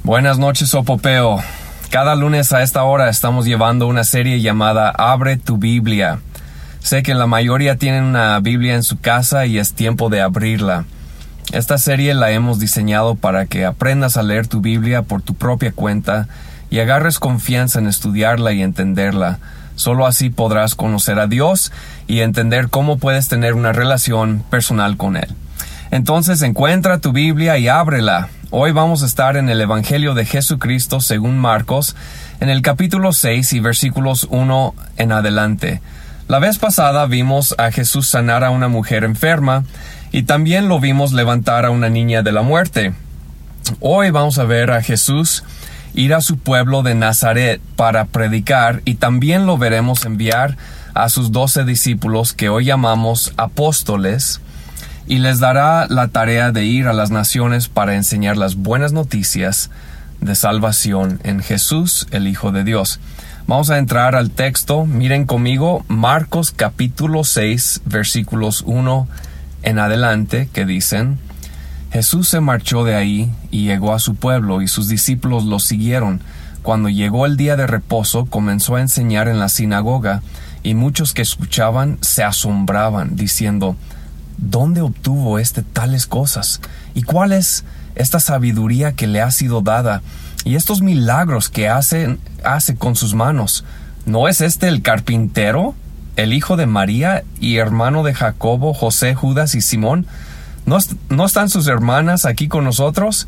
Buenas noches, Opopeo. Cada lunes a esta hora estamos llevando una serie llamada Abre tu Biblia. Sé que la mayoría tienen una Biblia en su casa y es tiempo de abrirla. Esta serie la hemos diseñado para que aprendas a leer tu Biblia por tu propia cuenta y agarres confianza en estudiarla y entenderla. Solo así podrás conocer a Dios y entender cómo puedes tener una relación personal con Él. Entonces encuentra tu Biblia y ábrela. Hoy vamos a estar en el Evangelio de Jesucristo según Marcos, en el capítulo 6 y versículos 1 en adelante. La vez pasada vimos a Jesús sanar a una mujer enferma y también lo vimos levantar a una niña de la muerte. Hoy vamos a ver a Jesús ir a su pueblo de Nazaret para predicar y también lo veremos enviar a sus 12 discípulos que hoy llamamos apóstoles, y les dará la tarea de ir a las naciones para enseñar las buenas noticias de salvación en Jesús, el Hijo de Dios. Vamos a entrar al texto. Miren conmigo Marcos capítulo 6, versículos 1 en adelante, que dicen: Jesús se marchó de ahí y llegó a su pueblo, y sus discípulos lo siguieron. Cuando llegó el día de reposo, comenzó a enseñar en la sinagoga, y muchos que escuchaban se asombraban, diciendo: ¿Dónde obtuvo tales cosas? ¿Y cuál es esta sabiduría que le ha sido dada? Y estos milagros que hace con sus manos. ¿No es el carpintero, el hijo de María y hermano de Jacobo, José, Judas y Simón? ¿No están sus hermanas aquí con nosotros?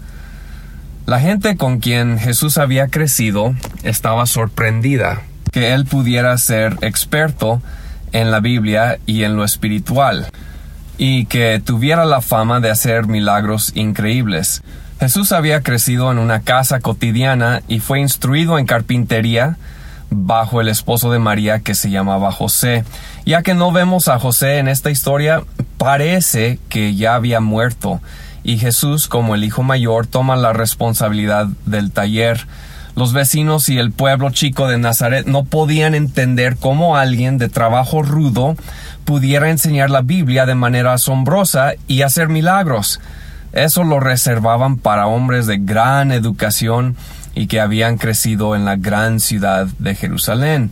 La gente con quien Jesús había crecido estaba sorprendida que él pudiera ser experto en la Biblia y en lo espiritual, y que tuviera la fama de hacer milagros increíbles. Jesús había crecido en una casa cotidiana y fue instruido en carpintería bajo el esposo de María, que se llamaba José. Ya que no vemos a José en esta historia, parece que ya había muerto, y Jesús, como el hijo mayor, toma la responsabilidad del taller. Los vecinos y el pueblo chico de Nazaret no podían entender cómo alguien de trabajo rudo pudiera enseñar la Biblia de manera asombrosa y hacer milagros. Eso lo reservaban para hombres de gran educación y que habían crecido en la gran ciudad de Jerusalén.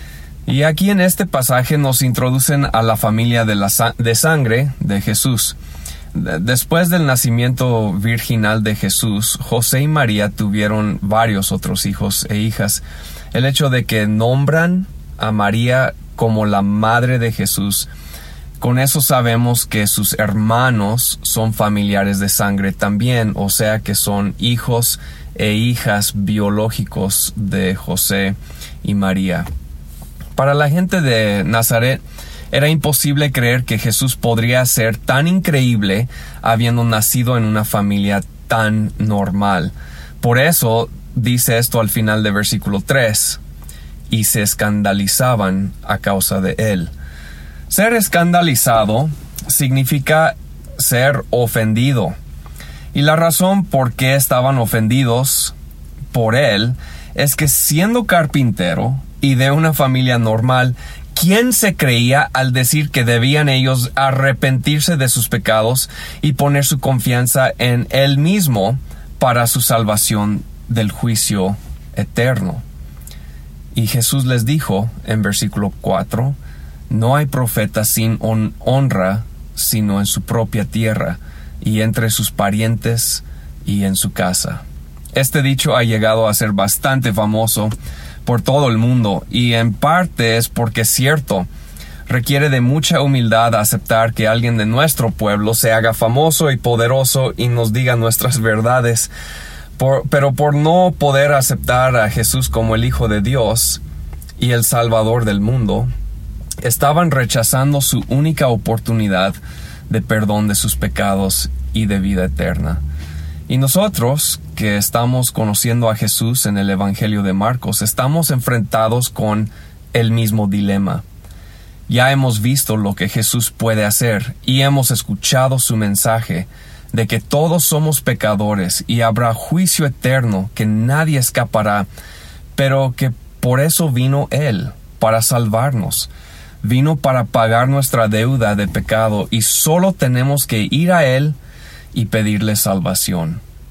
Y aquí en este pasaje nos introducen a la familia de sangre de Jesús. Después del nacimiento virginal de Jesús, José y María tuvieron varios otros hijos e hijas. El hecho de que nombran a María como la madre de Jesús, con eso sabemos que sus hermanos son familiares de sangre también, o sea que son hijos e hijas biológicos de José y María. Para la gente de Nazaret era imposible creer que Jesús podría ser tan increíble habiendo nacido en una familia tan normal. Por eso dice esto al final de versículo 3. Y se escandalizaban a causa de él. Ser escandalizado significa ser ofendido. Y la razón por qué estaban ofendidos por él es que, siendo carpintero y de una familia normal, ¿quién se creía al decir que debían ellos arrepentirse de sus pecados y poner su confianza en él mismo para su salvación del juicio eterno? Y Jesús les dijo en versículo 4, no hay profeta sin honra sino en su propia tierra y entre sus parientes y en su casa. Este dicho ha llegado a ser bastante famoso por todo el mundo, y en parte es porque es cierto. Requiere de mucha humildad aceptar que alguien de nuestro pueblo se haga famoso y poderoso y nos diga nuestras verdades. Pero por no poder aceptar a Jesús como el Hijo de Dios y el Salvador del mundo, estaban rechazando su única oportunidad de perdón de sus pecados y de vida eterna. Y nosotros, que estamos conociendo a Jesús en el Evangelio de Marcos, estamos enfrentados con el mismo dilema. Ya hemos visto lo que Jesús puede hacer y hemos escuchado su mensaje de que todos somos pecadores y habrá juicio eterno, que nadie escapará, pero que por eso vino Él, para salvarnos. Vino para pagar nuestra deuda de pecado y solo tenemos que ir a Él y pedirle salvación.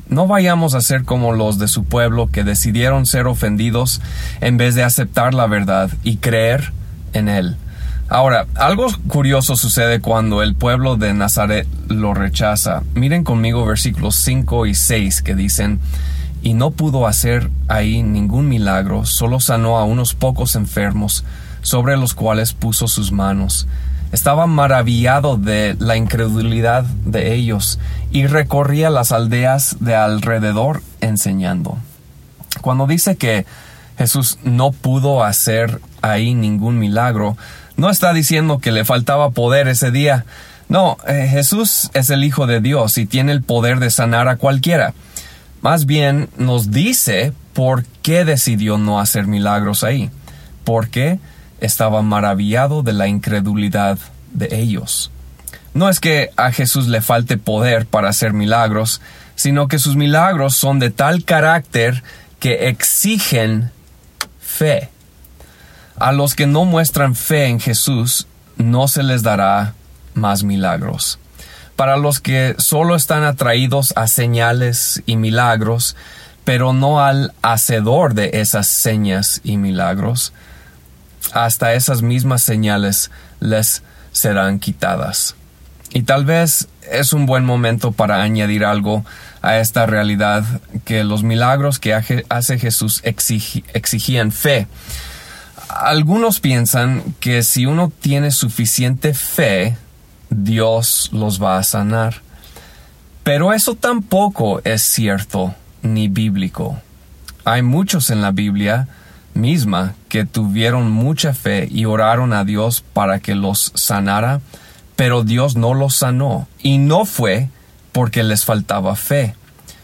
No vayamos a ser como los de su pueblo que decidieron ser ofendidos en vez de aceptar la verdad y creer en Él. Ahora, algo curioso sucede cuando el pueblo de Nazaret lo rechaza. Miren conmigo versículos 5 y 6 que dicen: y no pudo hacer ahí ningún milagro, solo sanó a unos pocos enfermos, sobre los cuales puso sus manos. Estaba maravillado de la incredulidad de ellos y recorría las aldeas de alrededor enseñando. Cuando dice que Jesús no pudo hacer ahí ningún milagro, no está diciendo que le faltaba poder ese día. No, Jesús es el Hijo de Dios y tiene el poder de sanar a cualquiera. Más bien nos dice por qué decidió no hacer milagros ahí. Porque estaba maravillado de la incredulidad de ellos. No es que a Jesús le falte poder para hacer milagros, sino que sus milagros son de tal carácter que exigen fe. A los que no muestran fe en Jesús, no se les dará más milagros. Para los que solo están atraídos a señales y milagros, pero no al hacedor de esas señas y milagros, hasta esas mismas señales les serán quitadas. Y tal vez es un buen momento para añadir algo a esta realidad, que los milagros que hace Jesús exigían fe. Algunos piensan que si uno tiene suficiente fe, Dios los va a sanar. Pero eso tampoco es cierto ni bíblico. Hay muchos en la Biblia misma que tuvieron mucha fe y oraron a Dios para que los sanara, pero Dios no los sanó, y no fue porque les faltaba fe.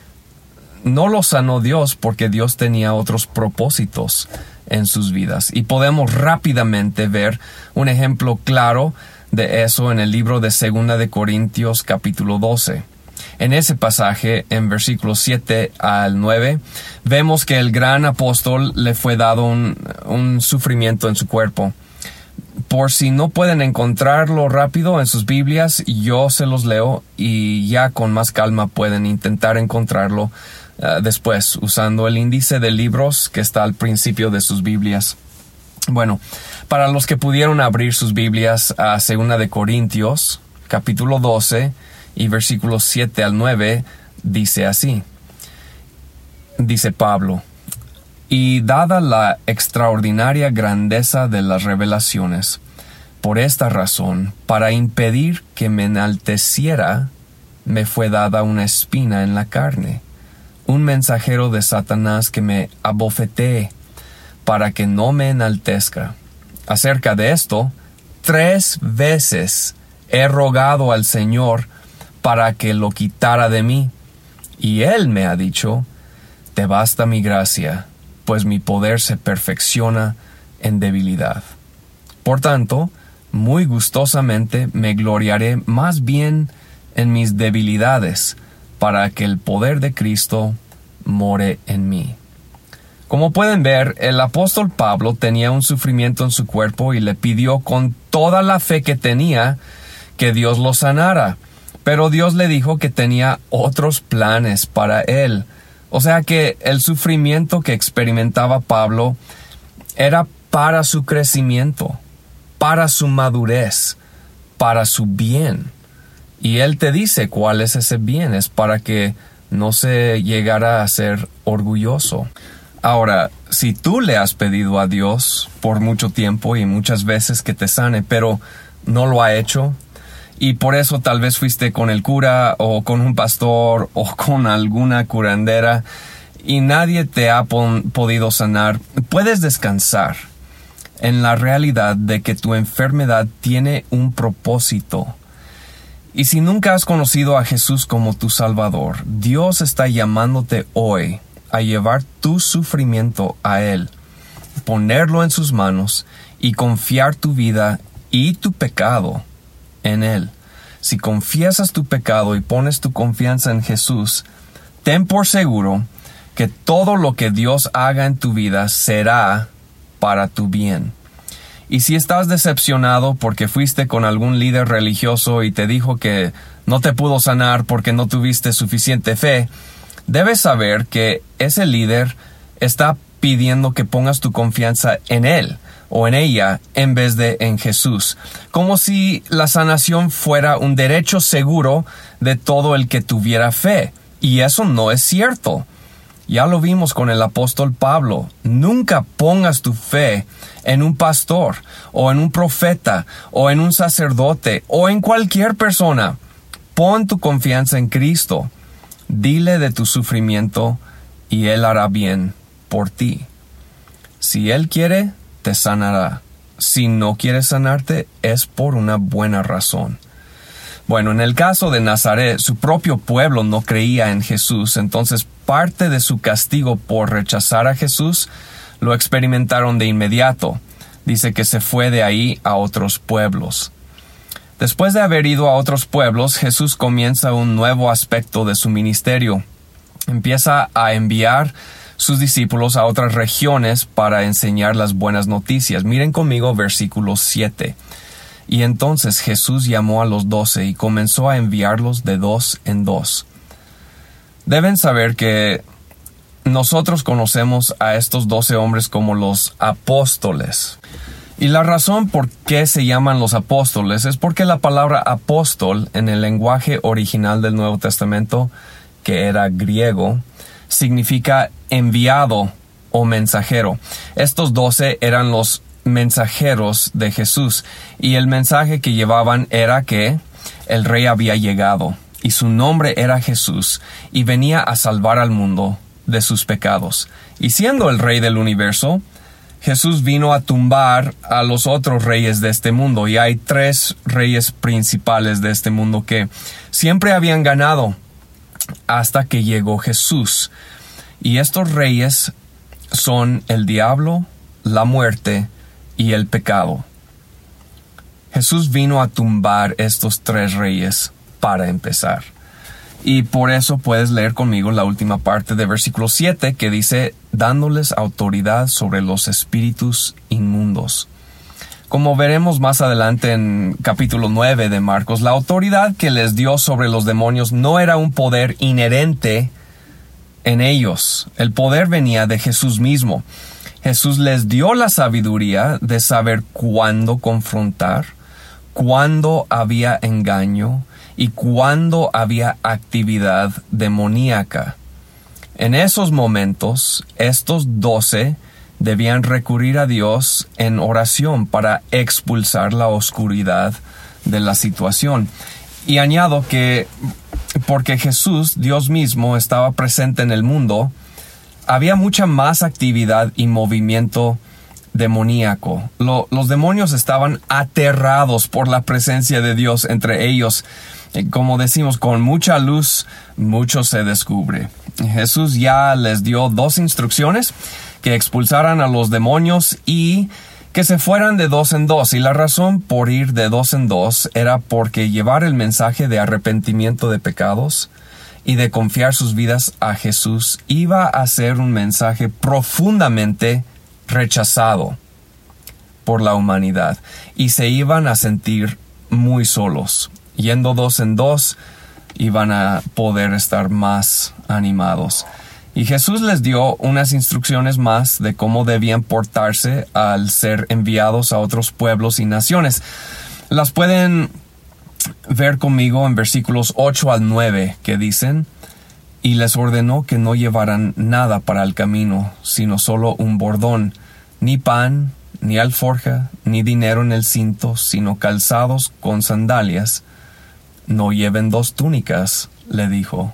No los sanó Dios porque Dios tenía otros propósitos en sus vidas. Y podemos rápidamente ver un ejemplo claro de eso en el libro de 2 de Corintios capítulo 12. En ese pasaje, en versículos 7 al 9, vemos que el gran apóstol le fue dado un sufrimiento en su cuerpo. Por si no pueden encontrarlo rápido en sus Biblias, yo se los leo y ya con más calma pueden intentar encontrarlo después, usando el índice de libros que está al principio de sus Biblias. Bueno, para los que pudieron abrir sus Biblias a 2 de Corintios, capítulo 12, y versículos 7 al 9, dice así. Dice Pablo: y dada la extraordinaria grandeza de las revelaciones, por esta razón, para impedir que me enalteciera, me fue dada una espina en la carne, un mensajero de Satanás que me abofetee, para que no me enaltezca. Acerca de esto, 3 veces he rogado al Señor para que lo quitara de mí, y Él me ha dicho: te basta mi gracia, pues mi poder se perfecciona en debilidad. Por tanto, muy gustosamente me gloriaré más bien en mis debilidades, para que el poder de Cristo more en mí. Como pueden ver, el apóstol Pablo tenía un sufrimiento en su cuerpo y le pidió con toda la fe que tenía que Dios lo sanara. Pero Dios le dijo que tenía otros planes para él. O sea que el sufrimiento que experimentaba Pablo era para su crecimiento, para su madurez, para su bien. Y Él te dice cuál es ese bien, es para que no se llegara a ser orgulloso. Ahora, si tú le has pedido a Dios por mucho tiempo y muchas veces que te sane, pero no lo ha hecho, y por eso tal vez fuiste con el cura o con un pastor o con alguna curandera y nadie te ha podido sanar, puedes descansar en la realidad de que tu enfermedad tiene un propósito. Y si nunca has conocido a Jesús como tu Salvador, Dios está llamándote hoy a llevar tu sufrimiento a Él, ponerlo en sus manos y confiar tu vida y tu pecado en Él. Si confiesas tu pecado y pones tu confianza en Jesús, ten por seguro que todo lo que Dios haga en tu vida será para tu bien. Y si estás decepcionado porque fuiste con algún líder religioso y te dijo que no te pudo sanar porque no tuviste suficiente fe, Debes saber que ese líder está pidiendo que pongas tu confianza en él o en ella en vez de en Jesús, como si la sanación fuera un derecho seguro de todo el que tuviera fe. Y eso no es cierto. Ya lo vimos con el apóstol Pablo. Nunca pongas tu fe en un pastor, o en un profeta, o en un sacerdote, o en cualquier persona. Pon tu confianza en Cristo. Dile de tu sufrimiento y Él hará bien por ti. Si Él quiere, te sanará. Si no quiere sanarte, es por una buena razón. Bueno, en el caso de Nazaret, su propio pueblo no creía en Jesús, entonces parte de su castigo por rechazar a Jesús lo experimentaron de inmediato. Dice que se fue de ahí a otros pueblos. Después de haber ido a otros pueblos, Jesús comienza un nuevo aspecto de su ministerio. Empieza a enviar sus discípulos a otras regiones para enseñar las buenas noticias. Miren conmigo versículo 7. Y entonces Jesús llamó a los 12 y comenzó a enviarlos de 2 en 2. Deben saber que nosotros conocemos a estos 12 hombres como los apóstoles. Y la razón por qué se llaman los apóstoles es porque la palabra apóstol en el lenguaje original del Nuevo Testamento, que era griego, significa enviado o mensajero. Estos 12 eran los mensajeros de Jesús, y el mensaje que llevaban era que el rey había llegado y su nombre era Jesús y venía a salvar al mundo de sus pecados. Y siendo el rey del universo, Jesús vino a tumbar a los otros reyes de este mundo, y hay 3 reyes principales de este mundo que siempre habían ganado hasta que llegó Jesús. Y estos reyes son el diablo, la muerte y el pecado. Jesús vino a tumbar estos 3 reyes para empezar. Y por eso puedes leer conmigo la última parte de versículo 7 que dice, dándoles autoridad sobre los espíritus inmundos. Como veremos más adelante en capítulo 9 de Marcos, la autoridad que les dio sobre los demonios no era un poder inherente en ellos. El poder venía de Jesús mismo. Jesús les dio la sabiduría de saber cuándo confrontar, cuándo había engaño y cuándo había actividad demoníaca. En esos momentos, estos 12 debían recurrir a Dios en oración para expulsar la oscuridad de la situación. Y añado que porque Jesús, Dios mismo, estaba presente en el mundo, había mucha más actividad y movimiento demoníaco. Los demonios estaban aterrados por la presencia de Dios entre ellos. Como decimos, con mucha luz, mucho se descubre. Jesús ya les dio 2 instrucciones: que expulsaran a los demonios y que se fueran de 2 en 2. Y la razón por ir de 2 en 2 era porque llevar el mensaje de arrepentimiento de pecados y de confiar sus vidas a Jesús iba a ser un mensaje profundamente rechazado por la humanidad, y se iban a sentir muy solos. Yendo 2 en 2, iban a poder estar más animados. Y Jesús les dio unas instrucciones más de cómo debían portarse al ser enviados a otros pueblos y naciones. Las pueden ver conmigo en versículos 8 al 9, que dicen: y les ordenó que no llevaran nada para el camino, sino solo un bordón, ni pan, ni alforja, ni dinero en el cinto, sino calzados con sandalias. No lleven 2 túnicas, les dijo.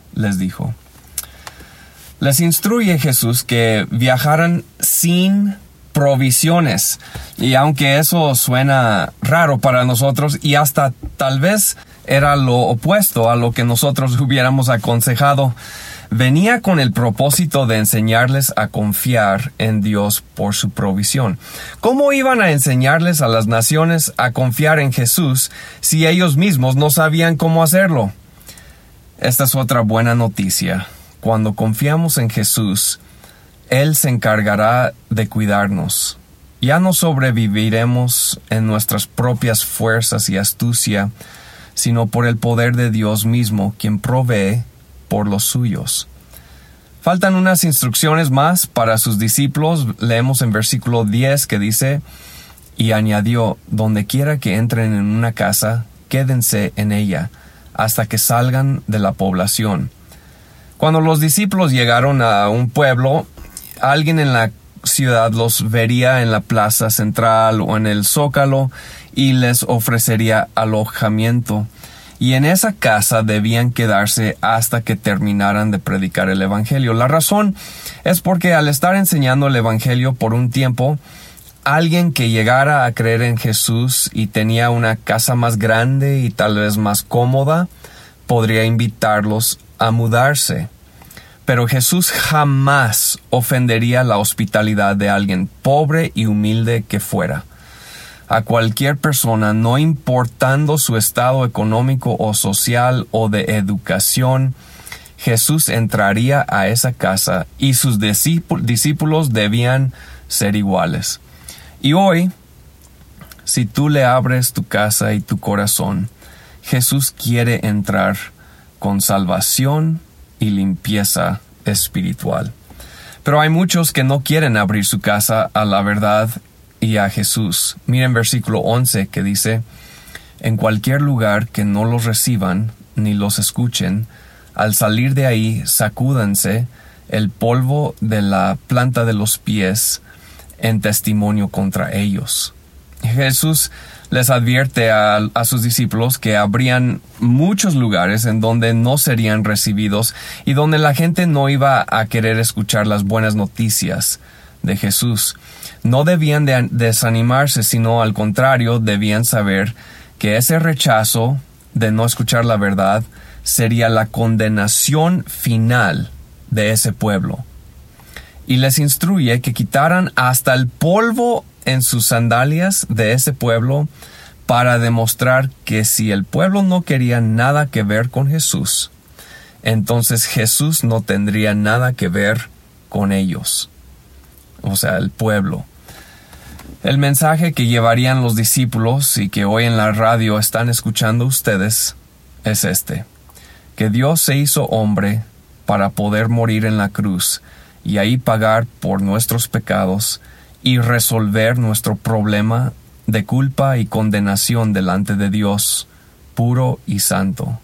Les instruye Jesús que viajaran sin provisiones. Y aunque eso suena raro para nosotros, y hasta tal vez era lo opuesto a lo que nosotros hubiéramos aconsejado, venía con el propósito de enseñarles a confiar en Dios por su provisión. ¿Cómo iban a enseñarles a las naciones a confiar en Jesús si ellos mismos no sabían cómo hacerlo? Esta es otra buena noticia. Cuando confiamos en Jesús, Él se encargará de cuidarnos. Ya no sobreviviremos en nuestras propias fuerzas y astucia, sino por el poder de Dios mismo, quien provee por los suyos. Faltan unas instrucciones más para sus discípulos. Leemos en versículo 10 que dice: y añadió, donde quiera que entren en una casa, quédense en ella, hasta que salgan de la población. Cuando los discípulos llegaron a un pueblo, alguien en la ciudad los vería en la plaza central o en el zócalo y les ofrecería alojamiento. Y en esa casa debían quedarse hasta que terminaran de predicar el evangelio. La razón es porque al estar enseñando el evangelio por un tiempo, alguien que llegara a creer en Jesús y tenía una casa más grande y tal vez más cómoda, podría invitarlos a mudarse. Pero Jesús jamás ofendería la hospitalidad de alguien pobre y humilde que fuera. A cualquier persona, no importando su estado económico o social o de educación, Jesús entraría a esa casa y sus discípulos debían ser iguales. Y hoy, si tú le abres tu casa y tu corazón, Jesús quiere entrar con salvación y limpieza espiritual. Pero hay muchos que no quieren abrir su casa a la verdad y a Jesús. Miren versículo 11 que dice: en cualquier lugar que no los reciban ni los escuchen, al salir de ahí sacúdanse el polvo de la planta de los pies en testimonio contra ellos. Jesús les advierte a sus discípulos que habrían muchos lugares en donde no serían recibidos y donde la gente no iba a querer escuchar las buenas noticias de Jesús. No debían de desanimarse, sino al contrario, debían saber que ese rechazo de no escuchar la verdad sería la condenación final de ese pueblo. Y les instruye que quitaran hasta el polvo en sus sandalias de ese pueblo para demostrar que si el pueblo no quería nada que ver con Jesús, entonces Jesús no tendría nada que ver con ellos. O sea, el pueblo. El mensaje que llevarían los discípulos y que hoy en la radio están escuchando ustedes es este: que Dios se hizo hombre para poder morir en la cruz y ahí pagar por nuestros pecados y resolver nuestro problema de culpa y condenación delante de Dios, puro y santo.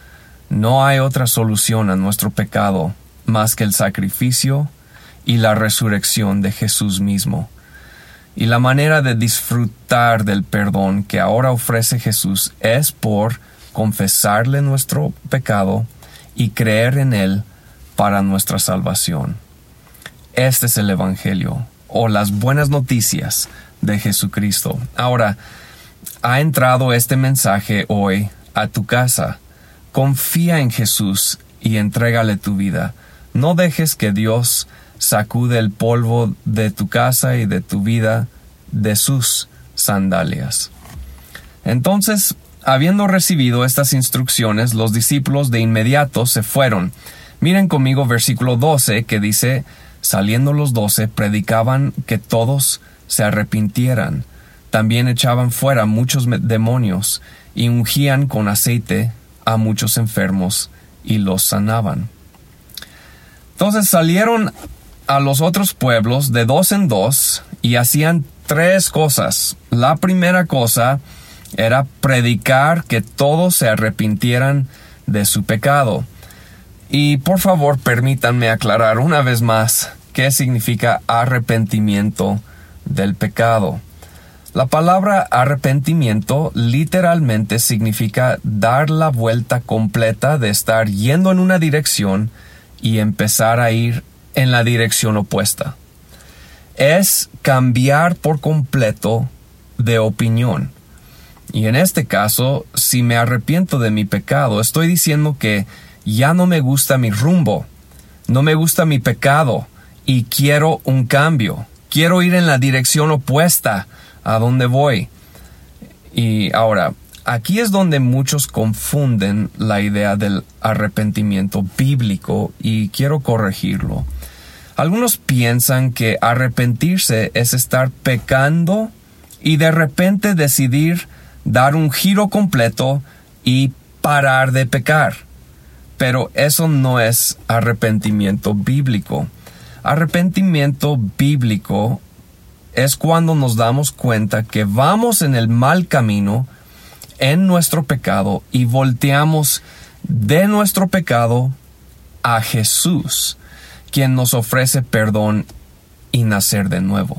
No hay otra solución a nuestro pecado más que el sacrificio y la resurrección de Jesús mismo. Y la manera de disfrutar del perdón que ahora ofrece Jesús es por confesarle nuestro pecado y creer en Él para nuestra salvación. Este es el Evangelio, o las buenas noticias de Jesucristo. Ahora, ha entrado este mensaje hoy a tu casa. Confía en Jesús y entrégale tu vida. No dejes que Dios sacude el polvo de tu casa y de tu vida de sus sandalias. Entonces, habiendo recibido estas instrucciones, los discípulos de inmediato se fueron. Miren conmigo versículo 12 que dice: saliendo los 12, predicaban que todos se arrepintieran. También echaban fuera muchos demonios y ungían con aceite a muchos enfermos y los sanaban. Entonces salieron a los otros pueblos de dos en dos y hacían tres cosas. La primera cosa era predicar que todos se arrepintieran de su pecado. Y por favor, permítanme aclarar una vez más qué significa arrepentimiento del pecado. La palabra arrepentimiento literalmente significa dar la vuelta completa de estar yendo en una dirección y empezar a ir en la dirección opuesta. Es cambiar por completo de opinión. Y en este caso, si me arrepiento de mi pecado, estoy diciendo que ya no me gusta mi rumbo, no me gusta mi pecado y quiero un cambio. Quiero ir en la dirección opuesta a donde voy. Y ahora, aquí es donde muchos confunden la idea del arrepentimiento bíblico y quiero corregirlo. Algunos piensan que arrepentirse es estar pecando y de repente decidir dar un giro completo y parar de pecar. Pero eso no es arrepentimiento bíblico. Arrepentimiento bíblico es cuando nos damos cuenta que vamos en el mal camino, en nuestro pecado, y volteamos de nuestro pecado a Jesús, quien nos ofrece perdón y nacer de nuevo.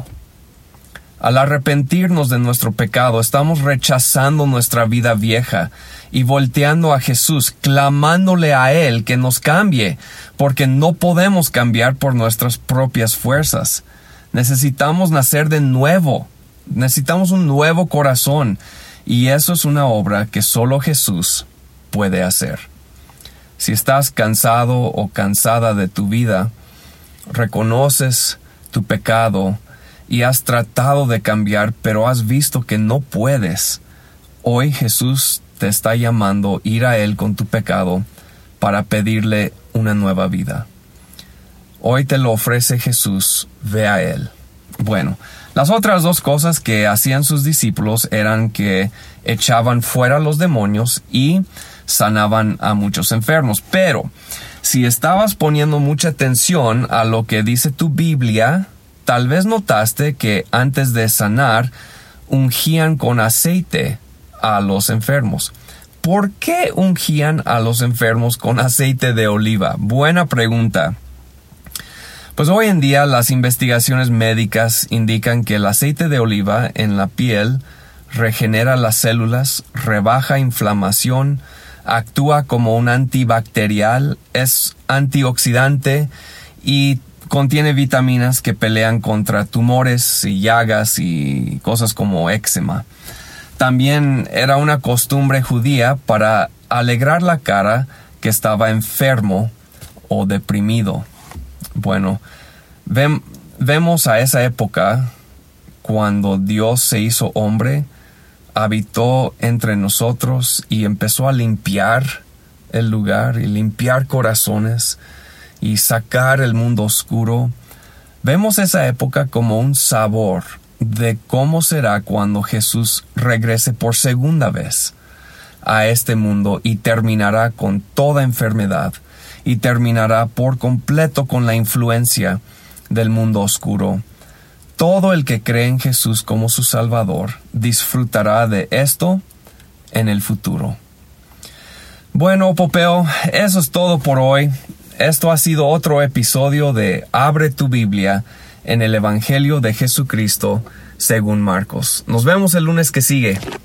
Al arrepentirnos de nuestro pecado, estamos rechazando nuestra vida vieja y volteando a Jesús, clamándole a Él que nos cambie, porque no podemos cambiar por nuestras propias fuerzas. Necesitamos nacer de nuevo. Necesitamos un nuevo corazón. Y eso es una obra que solo Jesús puede hacer. Si estás cansado o cansada de tu vida, reconoces tu pecado y has tratado de cambiar, pero has visto que no puedes. Hoy Jesús te está llamando a ir a Él con tu pecado para pedirle una nueva vida. Hoy te lo ofrece Jesús, ve a Él. Bueno, las otras dos cosas que hacían sus discípulos eran que echaban fuera los demonios y sanaban a muchos enfermos. Pero si estabas poniendo mucha atención a lo que dice tu Biblia, tal vez notaste que antes de sanar, ungían con aceite a los enfermos. ¿Por qué ungían a los enfermos con aceite de oliva? Buena pregunta. Pues hoy en día las investigaciones médicas indican que el aceite de oliva en la piel regenera las células, rebaja inflamación, actúa como un antibacterial, es antioxidante y contiene vitaminas que pelean contra tumores y llagas y cosas como éxema. También era una costumbre judía para alegrar la cara que estaba enfermo o deprimido. Bueno, vemos a esa época cuando Dios se hizo hombre, habitó entre nosotros y empezó a limpiar el lugar y limpiar corazones y sacar el mundo oscuro. Vemos esa época como un sabor de cómo será cuando Jesús regrese por segunda vez a este mundo y terminará con toda enfermedad y terminará por completo con la influencia del mundo oscuro. Todo el que cree en Jesús como su Salvador disfrutará de esto en el futuro. Bueno, Popeo, eso es todo por hoy. Esto ha sido otro episodio de Abre tu Biblia en el Evangelio de Jesucristo según Marcos. Nos vemos el lunes que sigue.